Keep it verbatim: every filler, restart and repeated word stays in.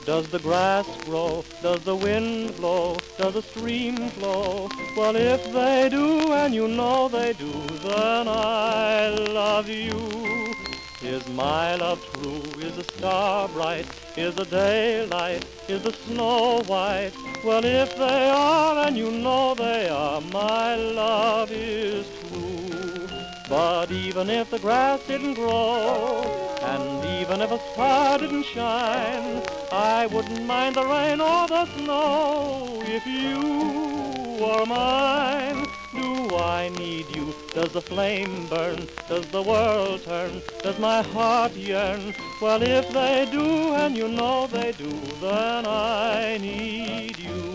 Does the grass grow? Does the wind blow? Does the stream flow? Well, if they do, and you know they do, then I love you. Is my love true? Is the star bright? Is the daylight? Is the snow white? Well, if they are, and you know they are, my love is true. But even if the grass didn't grow, and even if a star didn't shine, I wouldn't mind the rain or the snow if you were mine. Do I need you? Does the flame burn? Does the world turn? Does my heart yearn? Well, if they do, and you know they do, then I need you.